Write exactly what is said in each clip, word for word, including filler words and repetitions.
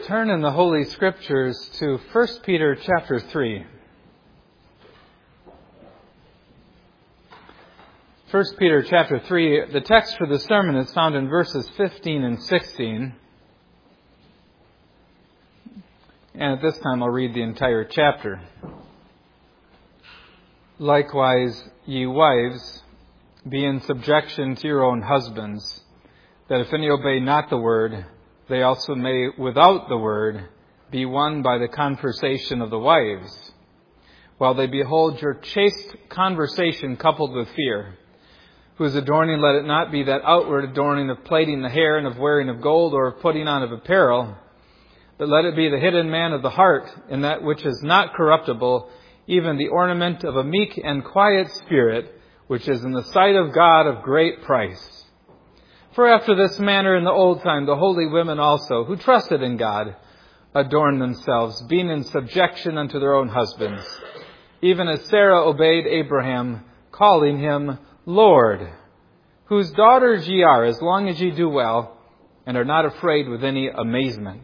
turn in the Holy Scriptures to First Peter chapter three. First Peter chapter three, the text for the sermon is found in verses fifteen and sixteen. And at this time I'll read the entire chapter. Likewise, ye wives, be in subjection to your own husbands, that if any obey not the word, they also may, without the word, be won by the conversation of the wives, while they behold your chaste conversation coupled with fear, whose adorning let it not be that outward adorning of plaiting the hair and of wearing of gold or of putting on of apparel, but let it be the hidden man of the heart in that which is not corruptible, even the ornament of a meek and quiet spirit, which is in the sight of God of great price. For after this manner in the old time the holy women also, who trusted in God, adorned themselves, being in subjection unto their own husbands, even as Sarah obeyed Abraham, calling him Lord, whose daughters ye are, as long as ye do well, and are not afraid with any amazement.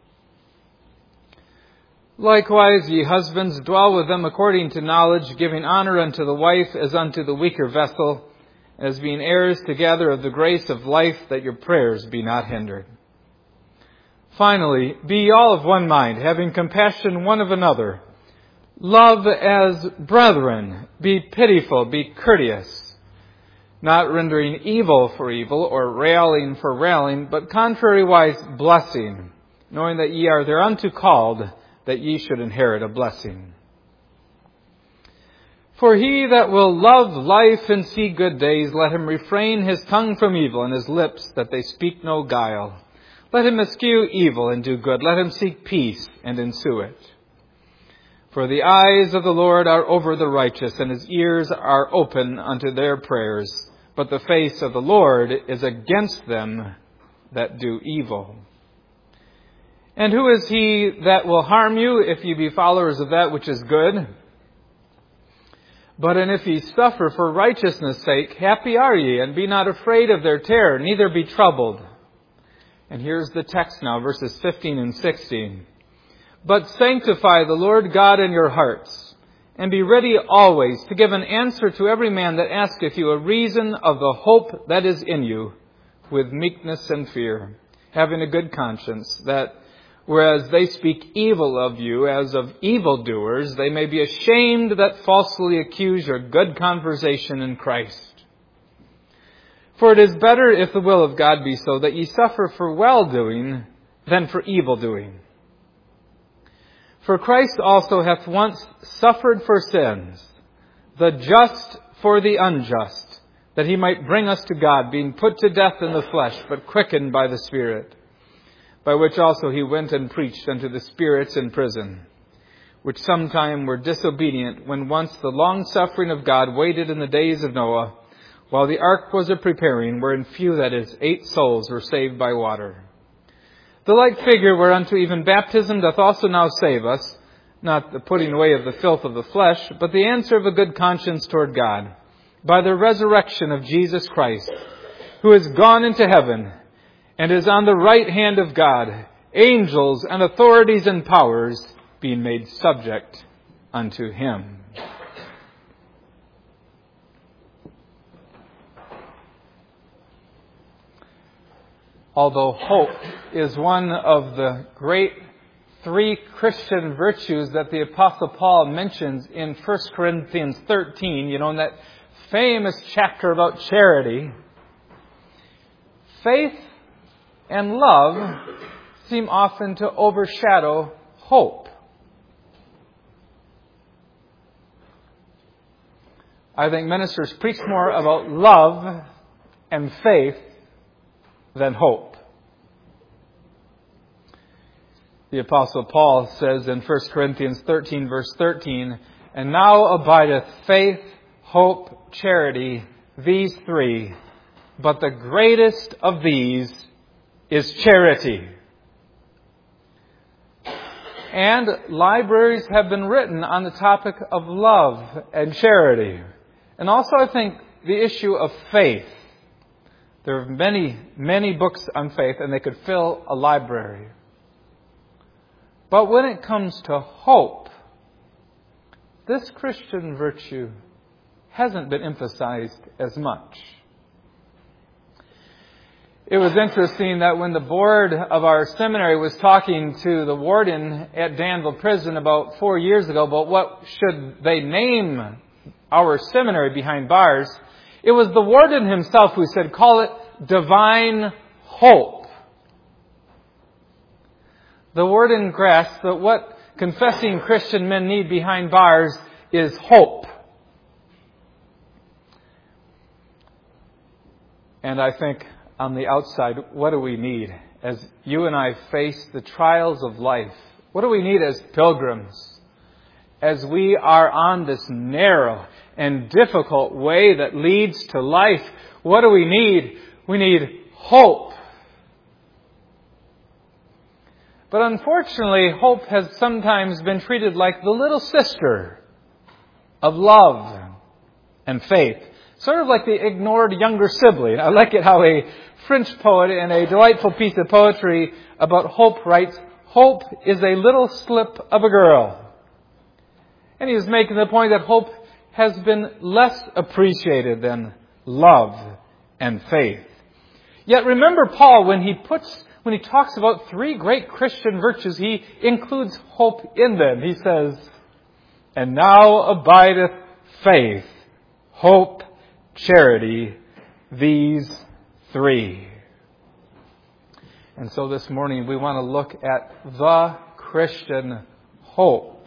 Likewise, ye husbands, dwell with them according to knowledge, giving honor unto the wife as unto the weaker vessel, as being heirs together of the grace of life, that your prayers be not hindered. Finally, be ye all of one mind, having compassion one of another. Love as brethren, be pitiful, be courteous, not rendering evil for evil, or railing for railing, but contrariwise blessing, knowing that ye are thereunto called, that ye should inherit a blessing. For he that will love life and see good days, let him refrain his tongue from evil, and his lips that they speak no guile. Let him eschew evil and do good. Let him seek peace and ensue it. For the eyes of the Lord are over the righteous, and his ears are open unto their prayers. But the face of the Lord is against them that do evil. And who is he that will harm you, if ye be followers of that which is good? But and if ye suffer for righteousness' sake, happy are ye, and be not afraid of their terror, neither be troubled. And here's the text now, verses fifteen and sixteen. But sanctify the Lord God in your hearts, and be ready always to give an answer to every man that asketh you a reason of the hope that is in you, with meekness and fear, having a good conscience, that whereas they speak evil of you as of evildoers, they may be ashamed that falsely accuse your good conversation in Christ. For it is better, if the will of God be so, that ye suffer for well-doing than for evil-doing. For Christ also hath once suffered for sins, the just for the unjust, that he might bring us to God, being put to death in the flesh, but quickened by the Spirit. By which also he went and preached unto the spirits in prison, which sometime were disobedient, when once the long-suffering of God waited in the days of Noah, while the ark was a-preparing, wherein few, that is, eight souls, were saved by water. The like figure whereunto even baptism doth also now save us, not the putting away of the filth of the flesh, but the answer of a good conscience toward God, by the resurrection of Jesus Christ, who is gone into heaven, and is on the right hand of God, angels and authorities and powers being made subject unto him. Although hope is one of the great three Christian virtues that the Apostle Paul mentions in First Corinthians thirteen, you know, in that famous chapter about charity, faith and love seem often to overshadow hope. I think ministers preach more about love and faith than hope. The Apostle Paul says in First Corinthians thirteen, verse thirteen, and now abideth faith, hope, charity, these three, but the greatest of these is charity. And libraries have been written on the topic of love and charity. And also, I think, the issue of faith. There are many, many books on faith, and they could fill a library. But when it comes to hope, this Christian virtue hasn't been emphasized as much. It was interesting that when the board of our seminary was talking to the warden at Danville Prison about four years ago about what should they name our seminary behind bars, it was the warden himself who said, call it Divine Hope. The warden grasped that what confessing Christian men need behind bars is hope. And I think on the outside, what do we need as you and I face the trials of life? What do we need as pilgrims? As we are on this narrow and difficult way that leads to life, what do we need? We need hope. But unfortunately, hope has sometimes been treated like the little sister of love and faith. Sort of like the ignored younger sibling. I like it how a French poet in a delightful piece of poetry about hope writes, hope is a little slip of a girl. And he was making the point that hope has been less appreciated than love and faith. Yet remember Paul, when he puts, when he talks about three great Christian virtues, he includes hope in them. He says, and now abideth faith, hope, charity, these three. And so this morning we want to look at the Christian hope.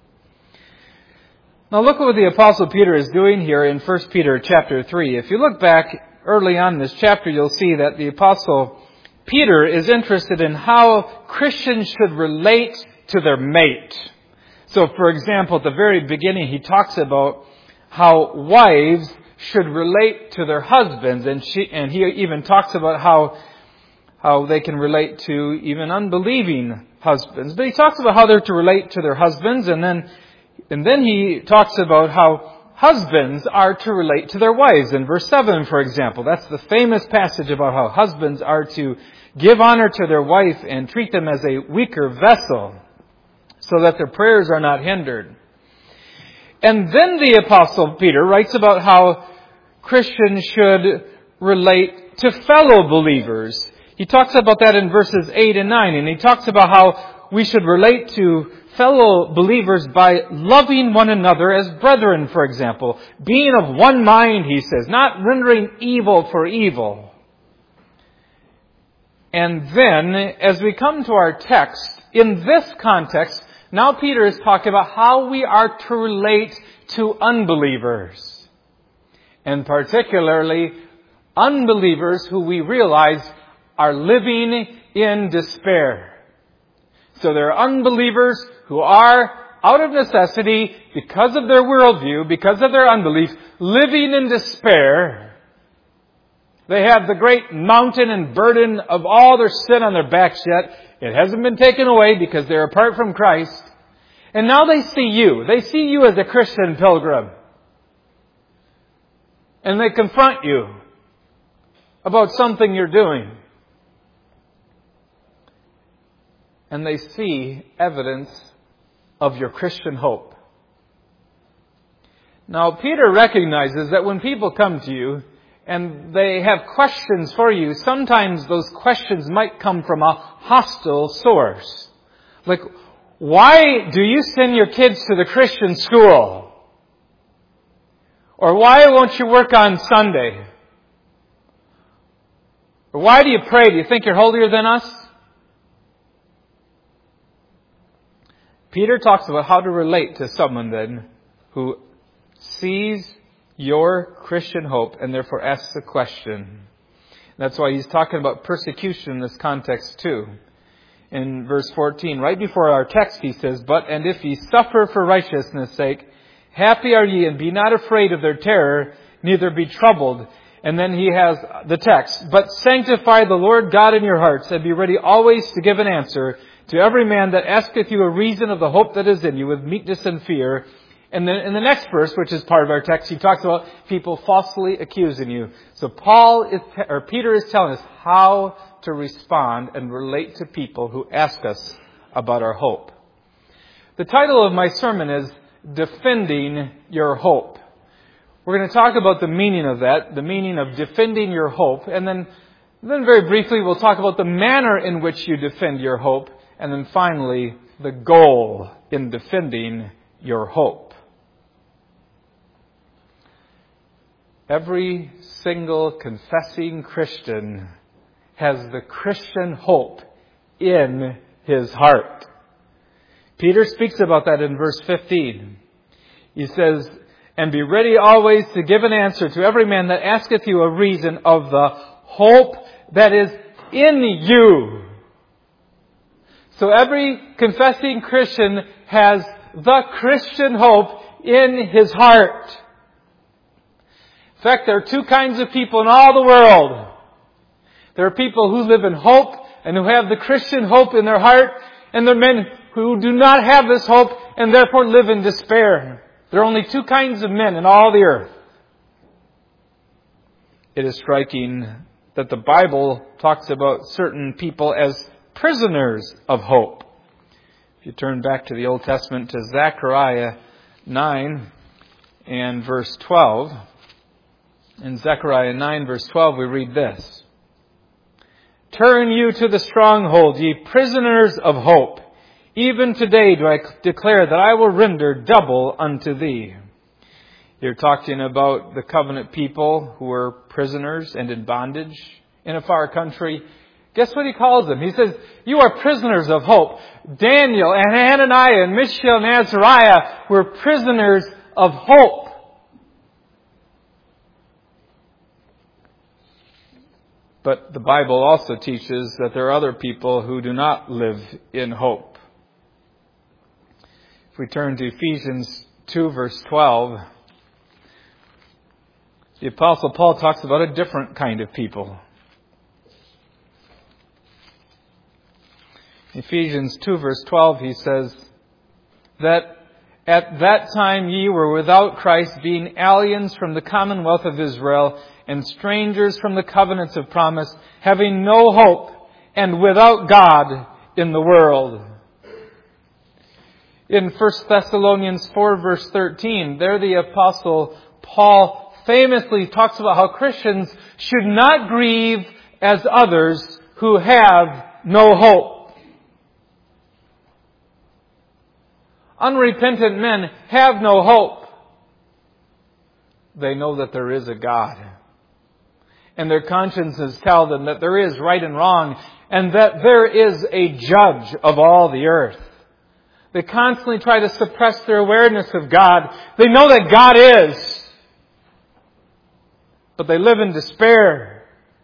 Now look what the Apostle Peter is doing here in First Peter chapter three. If you look back early on in this chapter, you'll see that the Apostle Peter is interested in how Christians should relate to their mate. So for example, at the very beginning he talks about how wives should relate to their husbands, and she, and he even talks about how how they can relate to even unbelieving husbands. But he talks about how they're to relate to their husbands, and then and then he talks about how husbands are to relate to their wives. In verse seven, for example, that's the famous passage about how husbands are to give honor to their wife and treat them as a weaker vessel, so that their prayers are not hindered. And then the Apostle Peter writes about how Christians should relate to fellow believers. He talks about that in verses eight and nine, and he talks about how we should relate to fellow believers by loving one another as brethren, for example. Being of one mind, he says, not rendering evil for evil. And then, as we come to our text, in this context, now Peter is talking about how we are to relate to unbelievers. And particularly, unbelievers who we realize are living in despair. So there are unbelievers who are, out of necessity, because of their worldview, because of their unbelief, living in despair. They have the great mountain and burden of all their sin on their backs yet. It hasn't been taken away because they're apart from Christ. And now they see you. They see you as a Christian pilgrim. And they confront you about something you're doing. And they see evidence of your Christian hope. Now, Peter recognizes that when people come to you and they have questions for you, sometimes those questions might come from a hostile source. Like, why do you send your kids to the Christian school? Or why won't you work on Sunday? Or why do you pray? Do you think you're holier than us? Peter talks about how to relate to someone then who sees your Christian hope and therefore asks a question. That's why he's talking about persecution in this context too. In verse fourteen, right before our text, he says, but and if ye suffer for righteousness' sake, happy are ye, and be not afraid of their terror, neither be troubled. And then he has the text, but sanctify the Lord God in your hearts, and be ready always to give an answer to every man that asketh you a reason of the hope that is in you with meekness and fear. And then in the next verse, which is part of our text, he talks about people falsely accusing you. So Paul is, or Peter is telling us how to respond and relate to people who ask us about our hope. The title of my sermon is Defending Your Hope. We're going to talk about the meaning of that, the meaning of defending your hope, and then, then very briefly we'll talk about the manner in which you defend your hope, and then finally the goal in defending your hope. Every single confessing Christian has the Christian hope in his heart. Peter speaks about that in verse fifteen. He says, "And be ready always to give an answer to every man that asketh you a reason of the hope that is in you." So every confessing Christian has the Christian hope in his heart. In fact, there are two kinds of people in all the world. There are people who live in hope and who have the Christian hope in their heart, and there are men who do not have this hope and therefore live in despair. There are only two kinds of men in all the earth. It is striking that the Bible talks about certain people as prisoners of hope. If you turn back to the Old Testament to Zechariah nine and verse twelve. In Zechariah nine verse twelve we read this. "Turn you to the stronghold, ye prisoners of hope. Even today do I declare that I will render double unto thee." You're talking about the covenant people who were prisoners and in bondage in a far country. Guess what he calls them? He says, you are prisoners of hope. Daniel and Hananiah and Mishael and Azariah were prisoners of hope. But the Bible also teaches that there are other people who do not live in hope. If we turn to Ephesians two verse twelve, the Apostle Paul talks about a different kind of people. Ephesians two verse twelve, he says that at that time ye were without Christ, being aliens from the commonwealth of Israel and strangers from the covenants of promise, having no hope and without God in the world. In First Thessalonians four verse thirteen, there the Apostle Paul famously talks about how Christians should not grieve as others who have no hope. Unrepentant men have no hope. They know that there is a God. And their consciences tell them that there is right and wrong, and that there is a judge of all the earth. They constantly try to suppress their awareness of God. They know that God is, but they live in despair.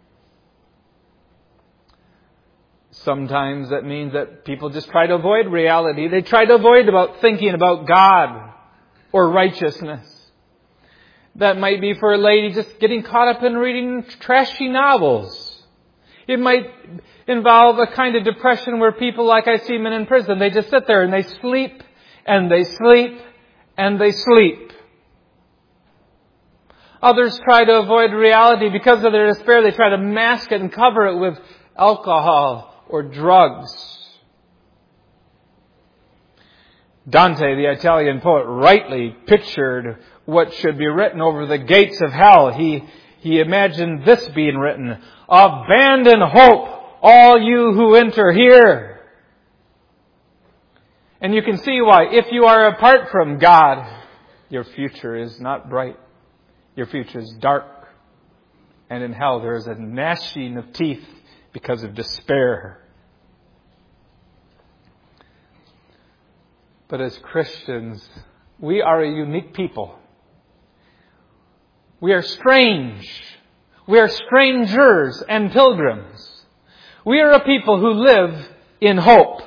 Sometimes that means that people just try to avoid reality. They try to avoid about thinking about God or righteousness. That might be for a lady just getting caught up in reading trashy novels. It might involve a kind of depression where people, like I see men in prison, they just sit there and they sleep and they sleep and they sleep. Others try to avoid reality because of their despair. They try to mask it and cover it with alcohol or drugs. Dante, the Italian poet, rightly pictured what should be written over the gates of hell. He, he imagined this being written: "Abandon hope, all you who enter here." And you can see why. If you are apart from God, your future is not bright. Your future is dark. And in hell there is a gnashing of teeth because of despair. But as Christians, we are a unique people. We are strange. We are strangers and pilgrims. We are a people who live in hope.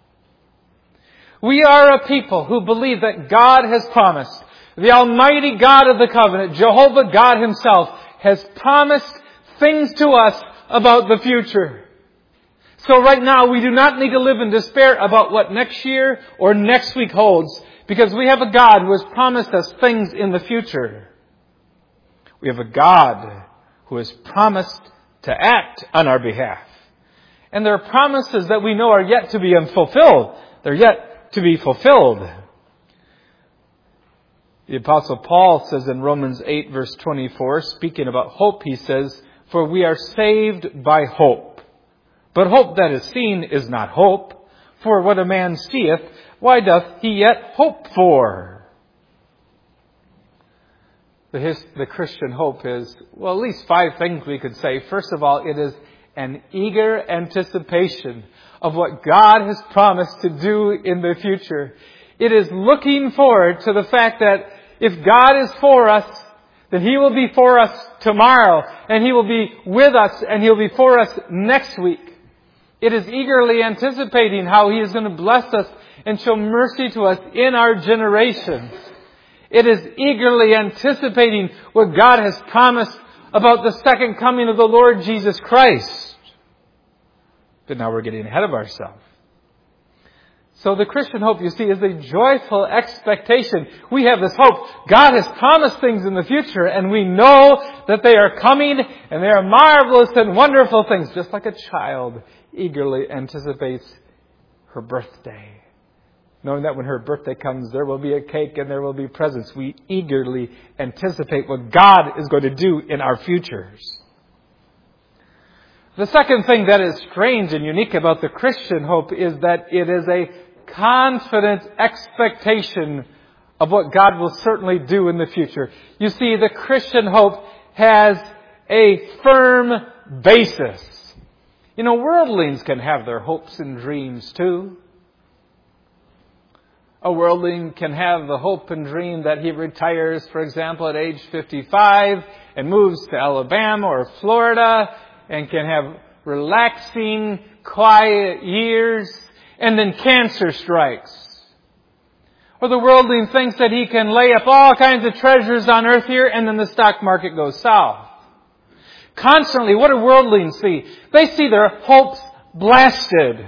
We are a people who believe that God has promised. The Almighty God of the covenant, Jehovah God Himself, has promised things to us about the future. So right now we do not need to live in despair about what next year or next week holds, because we have a God who has promised us things in the future. We have a God who has promised to act on our behalf. And there are promises that we know are yet to be fulfilled. They're yet to be fulfilled. The Apostle Paul says in Romans eight verse twenty-four, speaking about hope, he says, "For we are saved by hope. But hope that is seen is not hope. For what a man seeth, why doth he yet hope for?" The, his, the Christian hope is, well, at least five things we could say. First of all, it is an eager anticipation of what God has promised to do in the future. It is looking forward to the fact that if God is for us, then He will be for us tomorrow, and He will be with us, and He'll be for us next week. It is eagerly anticipating how He is going to bless us and show mercy to us in our generations. It is eagerly anticipating what God has promised about the second coming of the Lord Jesus Christ. But now we're getting ahead of ourselves. So the Christian hope, you see, is a joyful expectation. We have this hope. God has promised things in the future, and we know that they are coming, and they are marvelous and wonderful things, just like a child eagerly anticipates her birthday. Knowing that when her birthday comes, there will be a cake and there will be presents. We eagerly anticipate what God is going to do in our futures. The second thing that is strange and unique about the Christian hope is that it is a confident expectation of what God will certainly do in the future. You see, the Christian hope has a firm basis. You know, worldlings can have their hopes and dreams too. A worldling can have the hope and dream that he retires, for example, at age fifty-five and moves to Alabama or Florida and can have relaxing, quiet years, and then cancer strikes. Or the worldling thinks that he can lay up all kinds of treasures on earth here, and then the stock market goes south. Constantly, what do worldlings see? They see their hopes blasted.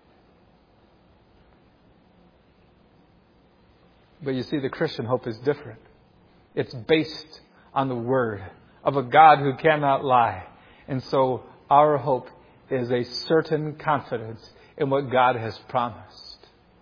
But you see, the Christian hope is different. It's based on the Word of a God who cannot lie. And so our hope is a certain confidence in what God has promised.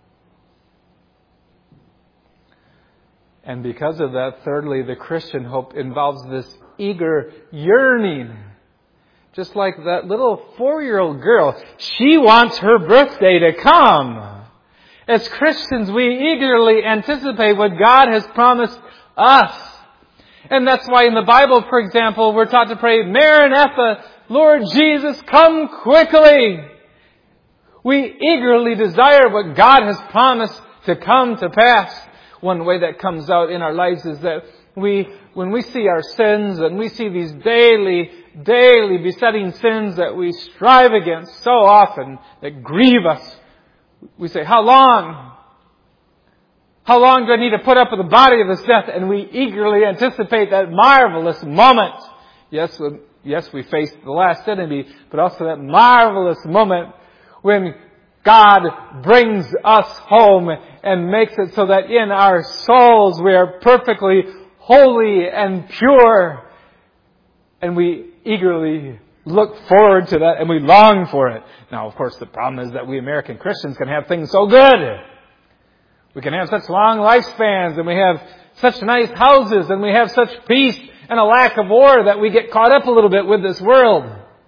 And because of that, thirdly, the Christian hope involves this eager yearning. Just like that little four-year-old girl, she wants her birthday to come. As Christians, we eagerly anticipate what God has promised us. And that's why in the Bible, for example, we're taught to pray, Maranatha, Lord Jesus, come quickly. We eagerly desire what God has promised to come to pass. One way that comes out in our lives is that we, when we see our sins and we see these daily, daily besetting sins that we strive against so often that grieve us, we say, how long? How long do I need to put up with the body of this death? And we eagerly anticipate that marvelous moment. Yes, yes, we face the last enemy, but also that marvelous moment when God brings us home and makes it so that in our souls we are perfectly holy and pure. And we eagerly look forward to that and we long for it. Now, of course, the problem is that we American Christians can have things so good. We can have such long lifespans and we have such nice houses and we have such peace and a lack of war that we get caught up a little bit with this world.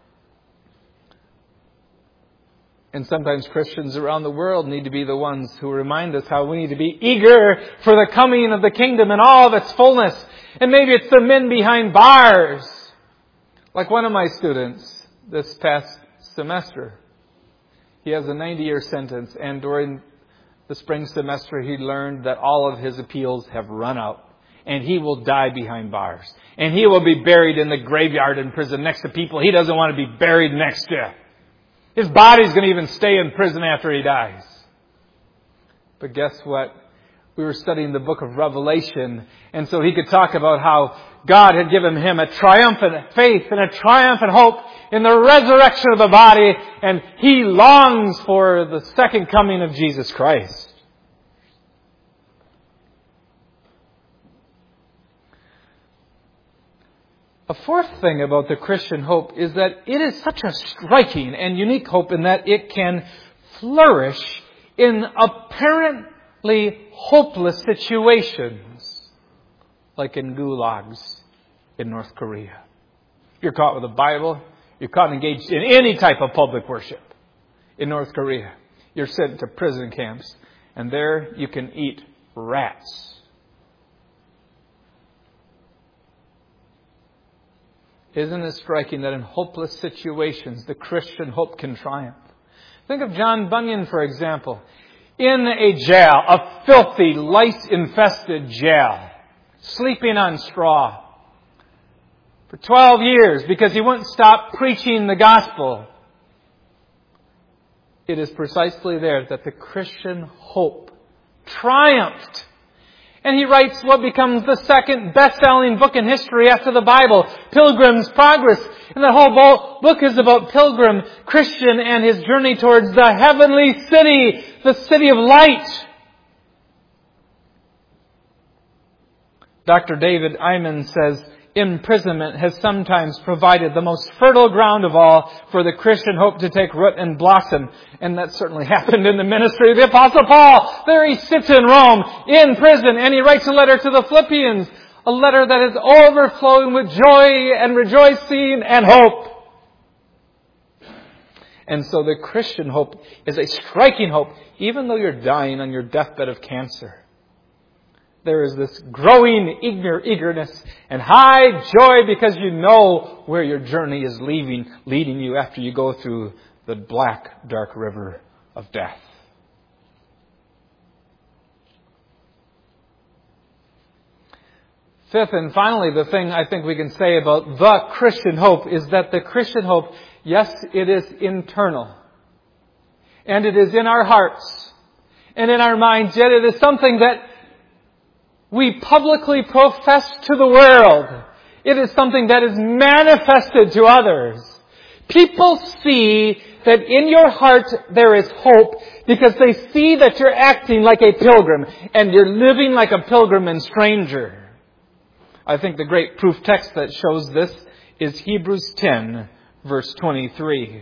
And sometimes Christians around the world need to be the ones who remind us how we need to be eager for the coming of the kingdom in all of its fullness. And maybe it's the men behind bars. Like one of my students this past semester. He has a ninety-year sentence, and during the spring semester he learned that all of his appeals have run out. And he will die behind bars. And he will be buried in the graveyard in prison next to people he doesn't want to be buried next to. His body's going to even stay in prison after he dies. But guess what? We were studying the book of Revelation, and so he could talk about how God had given him a triumphant faith and a triumphant hope in the resurrection of the body, and he longs for the second coming of Jesus Christ. A fourth thing about the Christian hope is that it is such a striking and unique hope in that it can flourish in apparently hopeless situations, like in gulags in North Korea. You're caught with a Bible, you're caught engaged in any type of public worship in North Korea. You're sent to prison camps, and there you can eat rats. Isn't it striking that in hopeless situations, the Christian hope can triumph? Think of John Bunyan, for example, in a jail, a filthy, lice-infested jail, sleeping on straw for twelve years because he wouldn't stop preaching the gospel. It is precisely there that the Christian hope triumphed. And he writes what becomes the second best-selling book in history after the Bible, Pilgrim's Progress. And the whole book is about Pilgrim Christian and his journey towards the heavenly city, the city of light. Doctor David Iman says, imprisonment has sometimes provided the most fertile ground of all for the Christian hope to take root and blossom. And that certainly happened in the ministry of the Apostle Paul. There he sits in Rome, in prison, and he writes a letter to the Philippians, a letter that is overflowing with joy and rejoicing and hope. And so the Christian hope is a striking hope, even though you're dying on your deathbed of cancer. There is this growing eager, eagerness and high joy because you know where your journey is leaving, leading you after you go through the black, dark river of death. Fifth and finally, the thing I think we can say about the Christian hope is that the Christian hope, yes, it is internal. And it is in our hearts and in our minds, yet it is something that we publicly profess to the world. It is something that is manifested to others. People see that in your heart there is hope because they see that you're acting like a pilgrim and you're living like a pilgrim and stranger. I think the great proof text that shows this is Hebrews ten, verse twenty-three.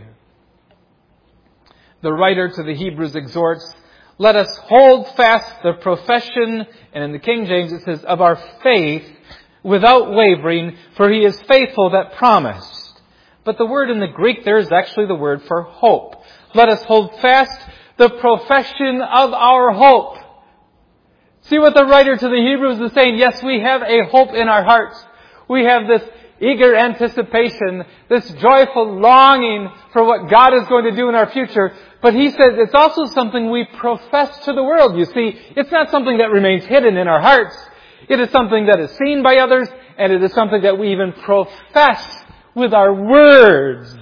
The writer to the Hebrews exhorts, let us hold fast the profession, and in the King James it says, of our faith without wavering, for he is faithful that promised. But the word in the Greek there is actually the word for hope. Let us hold fast the profession of our hope. See what the writer to the Hebrews is saying? Yes, we have a hope in our hearts. We have this eager anticipation, this joyful longing for what God is going to do in our future. But he says it's also something we profess to the world. You see, it's not something that remains hidden in our hearts. It is something that is seen by others, and it is something that we even profess with our words.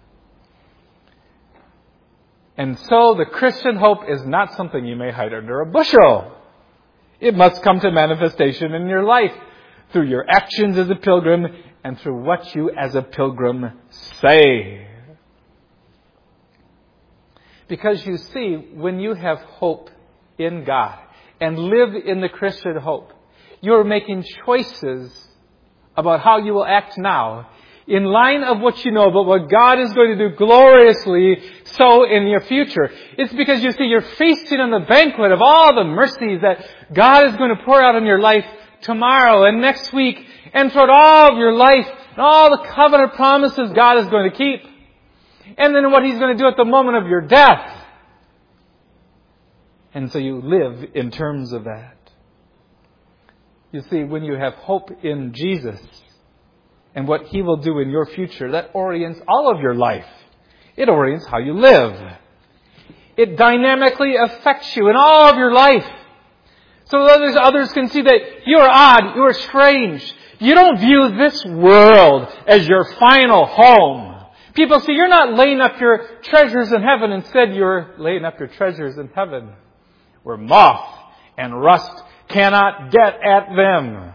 And so the Christian hope is not something you may hide under a bushel. It must come to manifestation in your life through your actions as a pilgrim and through what you as a pilgrim say. Because you see, when you have hope in God and live in the Christian hope, you're making choices about how you will act now in line of what you know about what God is going to do gloriously so in your future. It's because you see you're feasting on the banquet of all the mercies that God is going to pour out on your life tomorrow and next week and throughout all of your life and all the covenant promises God is going to keep. And then what He's going to do at the moment of your death. And so you live in terms of that. You see, when you have hope in Jesus and what He will do in your future, that orients all of your life. It orients how you live. It dynamically affects you in all of your life. So that others, others can see that you are odd, you are strange. You don't view this world as your final home. People see you're not laying up your treasures in heaven. Instead, you're laying up your treasures in heaven, where moth and rust cannot get at them.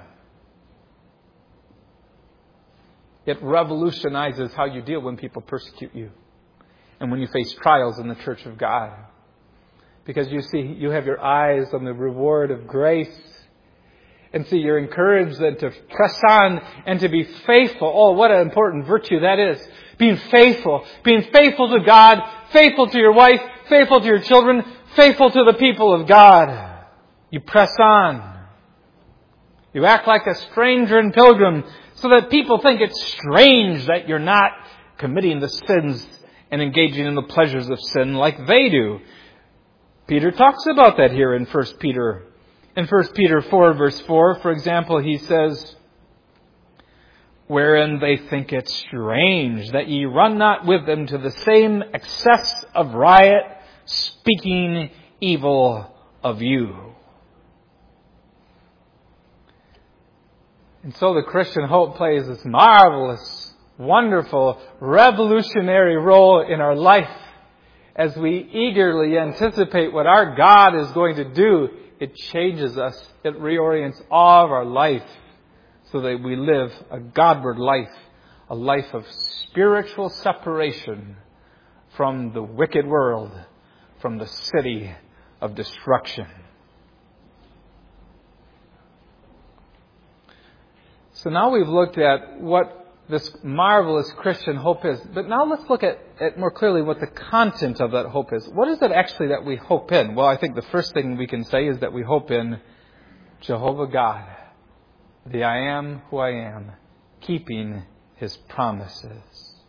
It revolutionizes how you deal when people persecute you and when you face trials in the church of God. Because you see, you have your eyes on the reward of grace. And see, you're encouraged then to press on and to be faithful. Oh, what an important virtue that is. Being faithful. Being faithful to God, faithful to your wife, faithful to your children, faithful to the people of God. You press on. You act like a stranger and pilgrim so that people think it's strange that you're not committing the sins and engaging in the pleasures of sin like they do. Peter talks about that here in First Peter. In First Peter four, verse four, for example, he says, wherein they think it strange that ye run not with them to the same excess of riot, speaking evil of you. And so the Christian hope plays this marvelous, wonderful, revolutionary role in our life. As we eagerly anticipate what our God is going to do, it changes us. It reorients all of our life so that we live a Godward life, a life of spiritual separation from the wicked world, from the city of destruction. So now we've looked at what this marvelous Christian hope is. But now let's look at, at more clearly what the content of that hope is. What is it actually that we hope in? Well, I think the first thing we can say is that we hope in Jehovah God, the I am who I am, keeping His promises.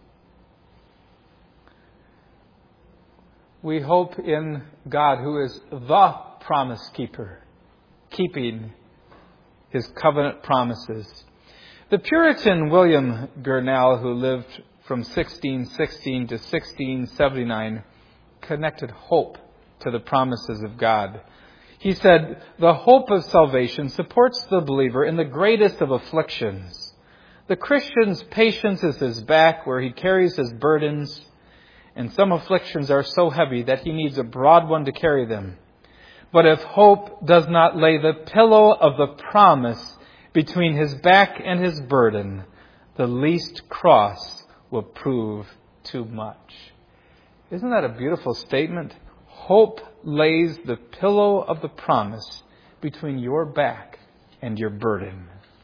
We hope in God, who is the promise keeper, keeping His covenant promises. The Puritan William Gurnall, who lived from sixteen sixteen to sixteen seventy-nine, connected hope to the promises of God. He said, the hope of salvation supports the believer in the greatest of afflictions. The Christian's patience is his back where he carries his burdens, and some afflictions are so heavy that he needs a broad one to carry them. But if hope does not lay the pillow of the promise between his back and his burden, the least cross will prove too much. Isn't that a beautiful statement? Hope lays the pillow of the promise between your back and your burden.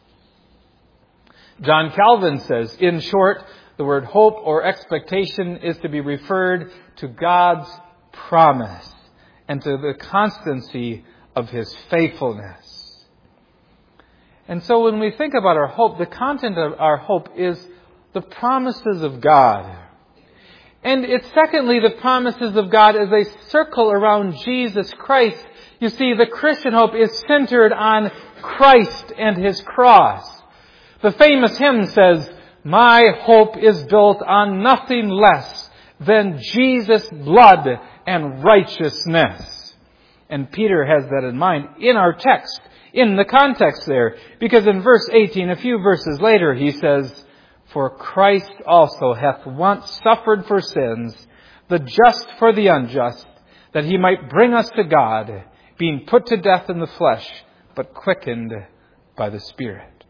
John Calvin says, in short, the word hope or expectation is to be referred to God's promise and to the constancy of His faithfulness. And so when we think about our hope, the content of our hope is the promises of God. And it's secondly the promises of God as they circle around Jesus Christ. You see, the Christian hope is centered on Christ and His cross. The famous hymn says, my hope is built on nothing less than Jesus' blood and righteousness. And Peter has that in mind in our text, in the context there. Because in verse eighteen, a few verses later, he says, for Christ also hath once suffered for sins, the just for the unjust, that He might bring us to God, being put to death in the flesh, but quickened by the Spirit.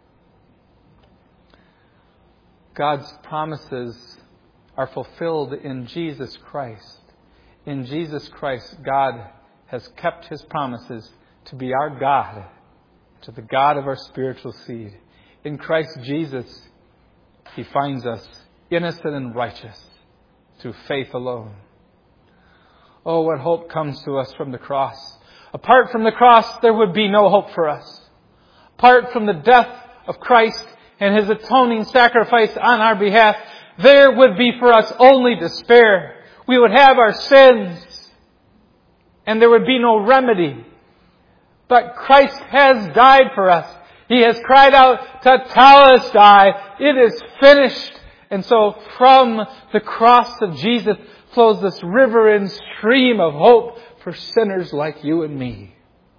God's promises are fulfilled in Jesus Christ. In Jesus Christ, God has kept His promises to be our God, to the God of our spiritual seed. In Christ Jesus, He finds us innocent and righteous through faith alone. Oh, what hope comes to us from the cross. Apart from the cross, there would be no hope for us. Apart from the death of Christ and His atoning sacrifice on our behalf, there would be for us only despair. We would have our sins, and there would be no remedy. But Christ has died for us. He has cried out, Tetelestai, it is finished. And so from the cross of Jesus flows this river and stream of hope for sinners like you and me.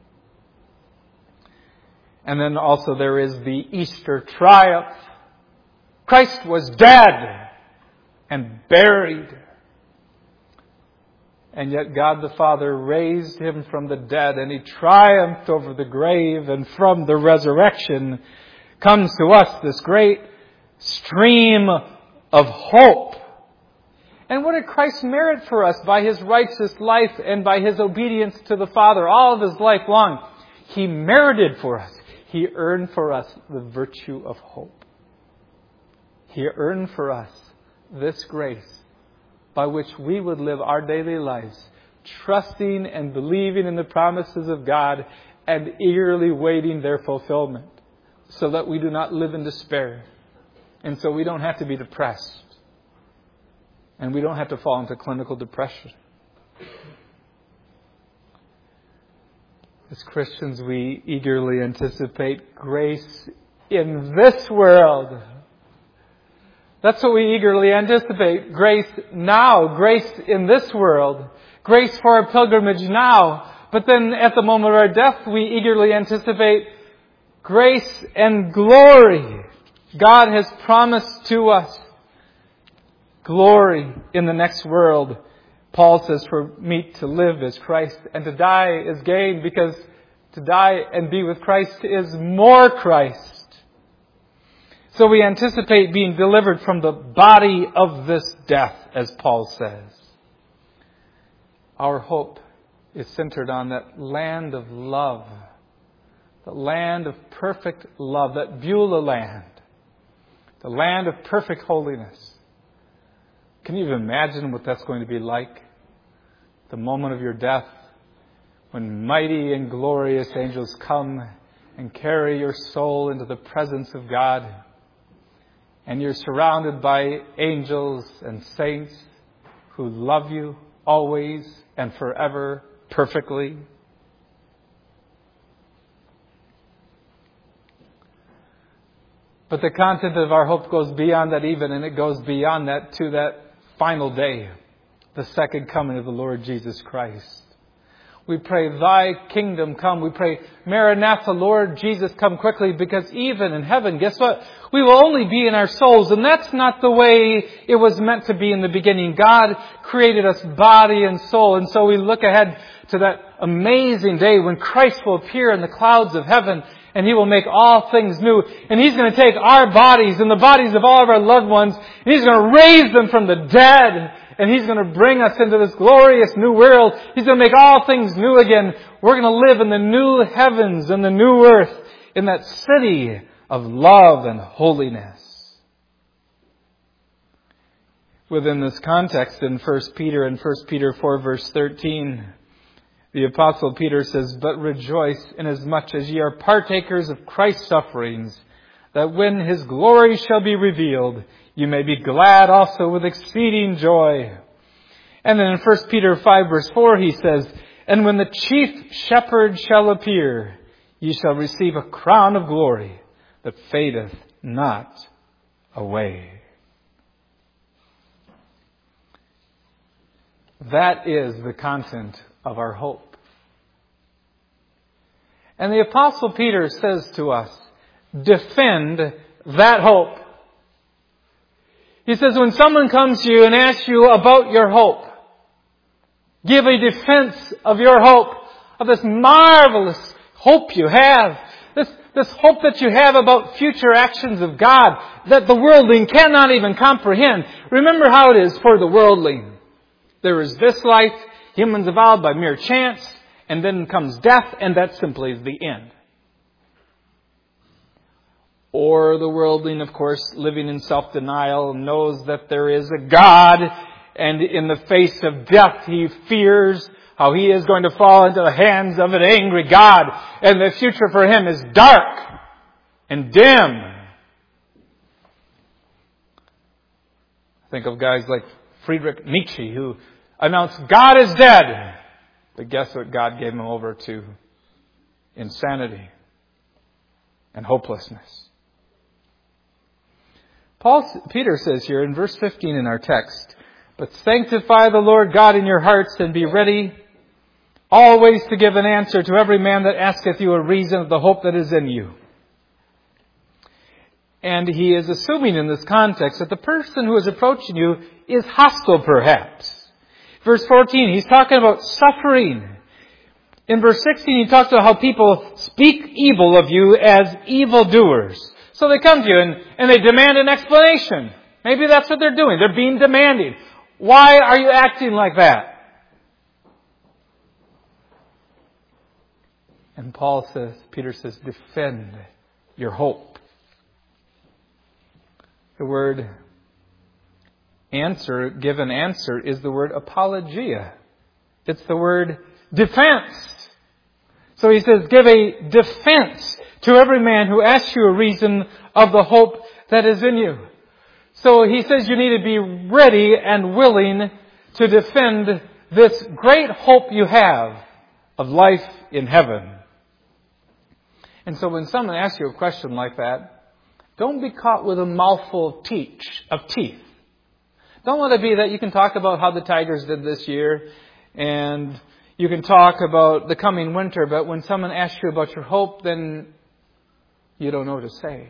And then also there is the Easter triumph. Christ was dead and buried. And yet God the Father raised Him from the dead, and He triumphed over the grave. And from the resurrection comes to us this great stream of hope. And what did Christ merit for us by His righteous life and by His obedience to the Father all of His life long? He merited for us. He earned for us the virtue of hope. He earned for us this grace by which we would live our daily lives trusting and believing in the promises of God and eagerly waiting their fulfillment, so that we do not live in despair. And so we don't have to be depressed. And we don't have to fall into clinical depression. As Christians, we eagerly anticipate grace in this world. That's what we eagerly anticipate. Grace now. Grace in this world. Grace for our pilgrimage now. But then at the moment of our death, we eagerly anticipate grace and glory. God has promised to us glory in the next world. Paul says, for me to live is Christ and to die is gain, because to die and be with Christ is more Christ. So we anticipate being delivered from the body of this death, as Paul says. Our hope is centered on that land of love, the land of perfect love, that Beulah land, the land of perfect holiness. Can you even imagine what that's going to be like? The moment of your death, when mighty and glorious angels come and carry your soul into the presence of God, and you're surrounded by angels and saints who love you always and forever perfectly. But the content of our hope goes beyond that even, and it goes beyond that to that final day, the second coming of the Lord Jesus Christ. We pray, Thy kingdom come. We pray, Maranatha, Lord Jesus, come quickly, because even in heaven, guess what? We will only be in our souls, and that's not the way it was meant to be in the beginning. God created us body and soul, and so we look ahead to that amazing day when Christ will appear in the clouds of heaven, and He will make all things new. And He's going to take our bodies and the bodies of all of our loved ones, and He's going to raise them from the dead. And He's going to bring us into this glorious new world. He's going to make all things new again. We're going to live in the new heavens and the new earth, in that city of love and holiness. Within this context, in First Peter and First Peter four verse thirteen, the Apostle Peter says, "But rejoice inasmuch as ye are partakers of Christ's sufferings, that when His glory shall be revealed, you may be glad also with exceeding joy." And then in First Peter five verse four he says, "And when the chief shepherd shall appear, ye shall receive a crown of glory that fadeth not away." That is the content of our hope. And the Apostle Peter says to us, defend that hope. He says, when someone comes to you and asks you about your hope, give a defense of your hope, of this marvelous hope you have, this, this hope that you have about future actions of God that the worldling cannot even comprehend. Remember how it is for the worldling. There is this life, humans evolved by mere chance, and then comes death, and that simply is the end. Or the worldling, of course, living in self-denial, knows that there is a God, and in the face of death, he fears how he is going to fall into the hands of an angry God, and the future for him is dark and dim. Think of guys like Friedrich Nietzsche, who announced God is dead. But guess what God gave him over to? Insanity and hopelessness. Paul, Peter says here in verse fifteen in our text, "But sanctify the Lord God in your hearts, and be ready always to give an answer to every man that asketh you a reason of the hope that is in you." And he is assuming in this context that the person who is approaching you is hostile perhaps. Verse fourteen, he's talking about suffering. In verse sixteen, he talks about how people speak evil of you as evildoers. So they come to you and, and they demand an explanation. Maybe that's what they're doing. They're being demanding. Why are you acting like that? And Paul says, Peter says, defend your hope. The word answer, given answer, is the word apologia. It's the word defense. So he says, give a defense to every man who asks you a reason of the hope that is in you. So he says you need to be ready and willing to defend this great hope you have of life in heaven. And so when someone asks you a question like that, don't be caught with a mouthful of teach, of teeth. Don't let it be that you can talk about how the Tigers did this year and you can talk about the coming winter, but when someone asks you about your hope, then you don't know what to say.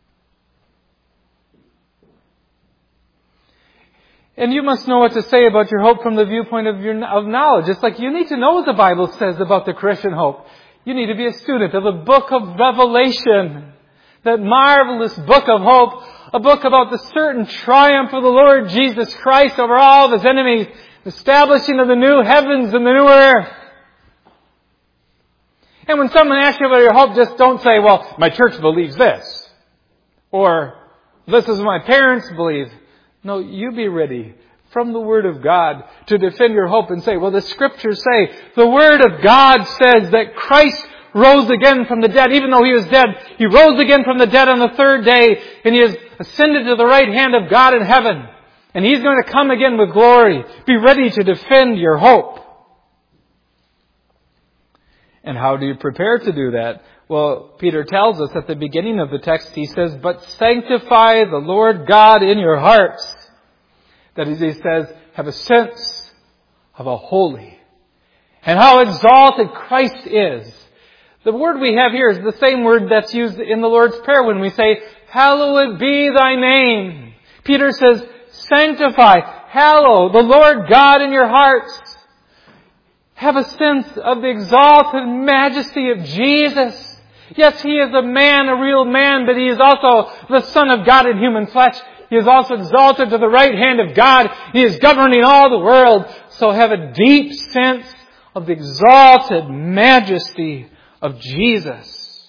And you must know what to say about your hope from the viewpoint of your of knowledge. It's like you need to know what the Bible says about the Christian hope. You need to be a student of the book of Revelation, that marvelous book of hope, a book about the certain triumph of the Lord Jesus Christ over all of His enemies, establishing of the new heavens and the new earth. And when someone asks you about your hope, just don't say, well, my church believes this. Or, this is what my parents believe. No, you be ready from the Word of God to defend your hope and say, well, the Scriptures say, the Word of God says that Christ rose again from the dead. Even though He was dead, He rose again from the dead on the third day, and He has ascended to the right hand of God in heaven. And He's going to come again with glory. Be ready to defend your hope. And how do you prepare to do that? Well, Peter tells us at the beginning of the text, he says, but sanctify the Lord God in your hearts. That is, he says, have a sense of a holy. And how exalted Christ is. The word we have here is the same word that's used in the Lord's Prayer when we say, hallowed be thy name. Peter says, sanctify, hallow the Lord God in your hearts. Have a sense of the exalted majesty of Jesus. Yes, He is a man, a real man, but He is also the Son of God in human flesh. He is also exalted to the right hand of God. He is governing all the world. So have a deep sense of the exalted majesty of Jesus.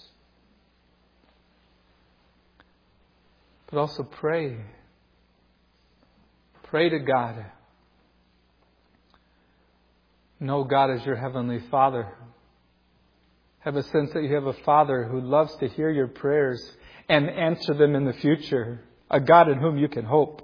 But also pray. Pray to God. Know God as your Heavenly Father. Have a sense that you have a Father who loves to hear your prayers and answer them in the future. A God in whom you can hope.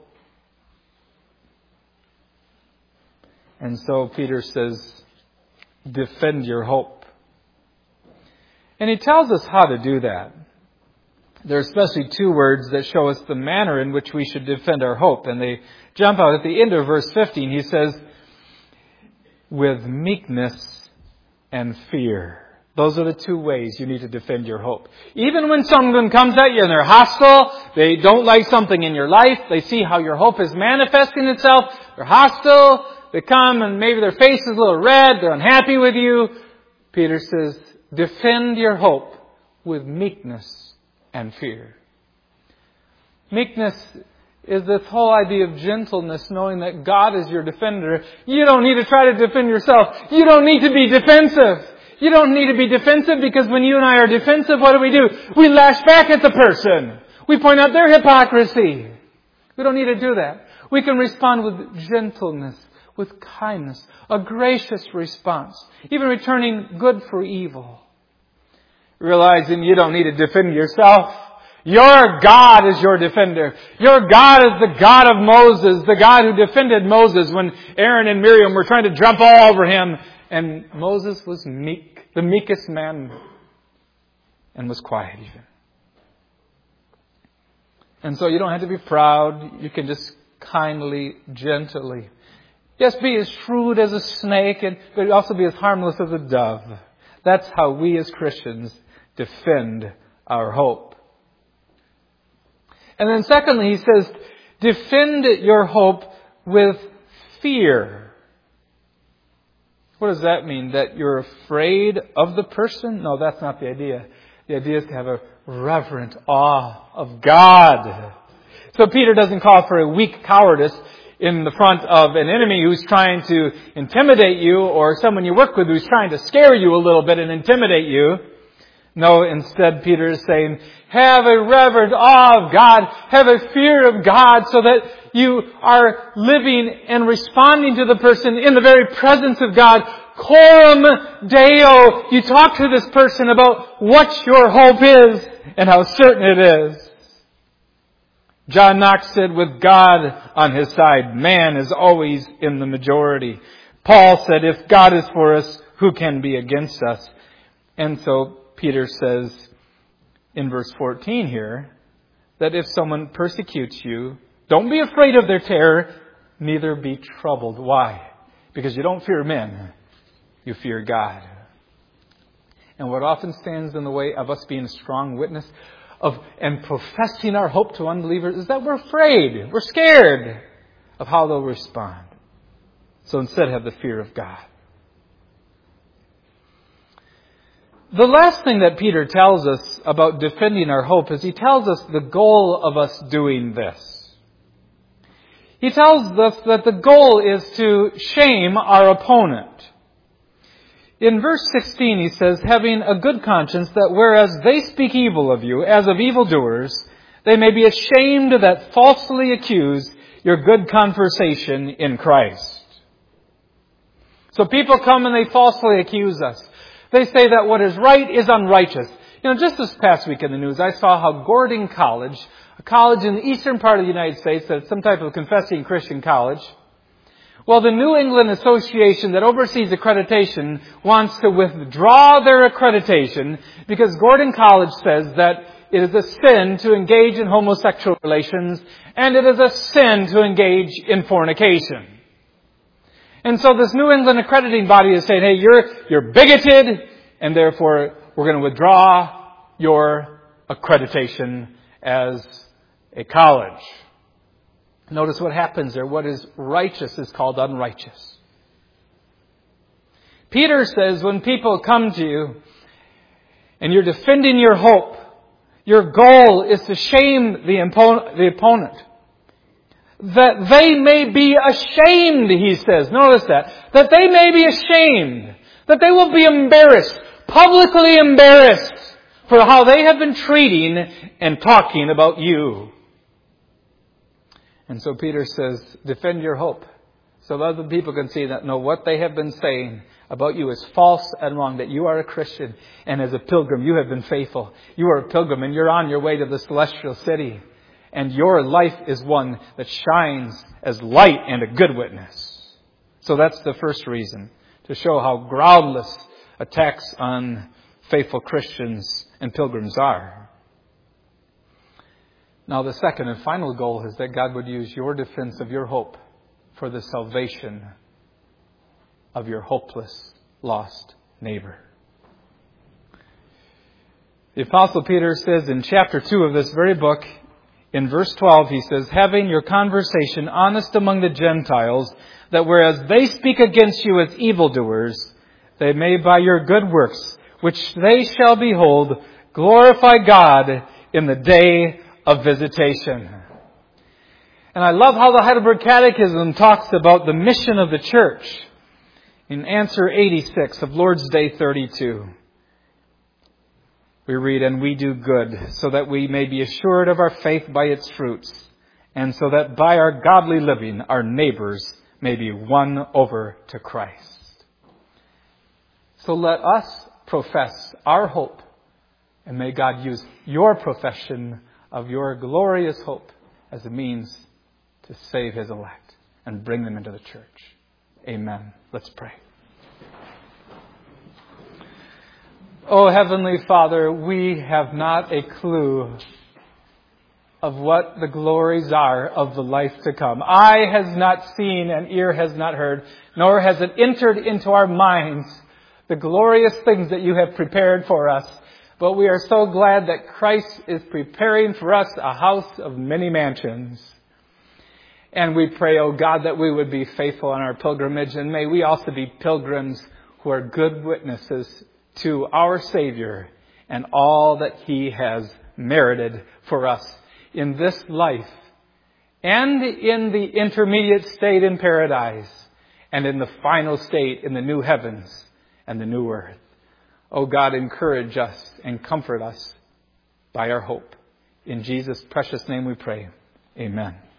And so Peter says, defend your hope. And he tells us how to do that. There are especially two words that show us the manner in which we should defend our hope. And they jump out at the end of verse fifteen. He says, with meekness and fear. Those are the two ways you need to defend your hope. Even when someone comes at you and they're hostile, they don't like something in your life, they see how your hope is manifesting itself, they're hostile, they come and maybe their face is a little red, they're unhappy with you. Peter says, defend your hope with meekness and fear. Meekness is this whole idea of gentleness, knowing that God is your defender. You don't need to try to defend yourself. You don't need to be defensive. You don't need to be defensive, because when you and I are defensive, what do we do? We lash back at the person. We point out their hypocrisy. We don't need to do that. We can respond with gentleness, with kindness, a gracious response, even returning good for evil. Realizing you don't need to defend yourself. Your God is your defender. Your God is the God of Moses, the God who defended Moses when Aaron and Miriam were trying to jump all over him. And Moses was meek, the meekest man, and was quiet even. And so you don't have to be proud. You can just kindly, gently. Yes, be as shrewd as a snake, and but also be as harmless as a dove. That's how we as Christians defend our hope. And then secondly, he says, defend your hope with fear. What does that mean? That you're afraid of the person? No, that's not the idea. The idea is to have a reverent awe of God. So Peter doesn't call for a weak cowardice in the front of an enemy who's trying to intimidate you, or someone you work with who's trying to scare you a little bit and intimidate you. No, instead Peter is saying, have a reverent awe of God, have a fear of God so that you are living and responding to the person in the very presence of God. Coram Deo. You talk to this person about what your hope is and how certain it is. John Knox said, with God on his side, man is always in the majority. Paul said, if God is for us, who can be against us? And so Peter says in verse fourteen here, that if someone persecutes you, don't be afraid of their terror, neither be troubled. Why? Because you don't fear men, you fear God. And what often stands in the way of us being a strong witness of and professing our hope to unbelievers is that we're afraid, we're scared of how they'll respond. So instead have the fear of God. The last thing that Peter tells us about defending our hope is he tells us the goal of us doing this. He tells us that the goal is to shame our opponent. In verse sixteen he says, having a good conscience, that whereas they speak evil of you as of evildoers, they may be ashamed that falsely accuse your good conversation in Christ. So people come and they falsely accuse us. They say that what is right is unrighteous. You know, just this past week in the news, I saw how Gordon College, a college in the eastern part of the United States that's some type of confessing Christian college, well, the New England Association that oversees accreditation wants to withdraw their accreditation because Gordon College says that it is a sin to engage in homosexual relations and it is a sin to engage in fornication. And so this New England accrediting body is saying, hey, you're, you're bigoted, and therefore we're going to withdraw your accreditation as a college. Notice what happens there. What is righteous is called unrighteous. Peter says when people come to you and you're defending your hope, your goal is to shame the opponent. That they may be ashamed, he says. Notice that. That they may be ashamed. That they will be embarrassed, publicly embarrassed for how they have been treating and talking about you. And so Peter says, defend your hope. So that other people can see that, no, what they have been saying about you is false and wrong, that you are a Christian. And as a pilgrim, you have been faithful. You are a pilgrim and you're on your way to the celestial city. And your life is one that shines as light and a good witness. So that's the first reason, to show how groundless attacks on faithful Christians and pilgrims are. Now the second and final goal is that God would use your defense of your hope for the salvation of your hopeless, lost neighbor. The Apostle Peter says in chapter two of this very book, in verse twelve, he says, having your conversation honest among the Gentiles, that whereas they speak against you as evildoers, they may by your good works, which they shall behold, glorify God in the day of visitation. And I love how the Heidelberg Catechism talks about the mission of the church. In answer eighty-six of Lord's Day thirty-two. We read, and we do good, so that we may be assured of our faith by its fruits, and so that by our godly living our neighbors may be won over to Christ. So let us profess our hope, and may God use your profession of your glorious hope as a means to save His elect and bring them into the church. Amen. Let's pray. Oh, Heavenly Father, we have not a clue of what the glories are of the life to come. Eye has not seen and ear has not heard, nor has it entered into our minds the glorious things that you have prepared for us. But we are so glad that Christ is preparing for us a house of many mansions. And we pray, oh God, that we would be faithful on our pilgrimage, and may we also be pilgrims who are good witnesses to our Savior and all that He has merited for us in this life and in the intermediate state in paradise and in the final state in the new heavens and the new earth. O God, encourage us and comfort us by our hope. In Jesus' precious name we pray. Amen.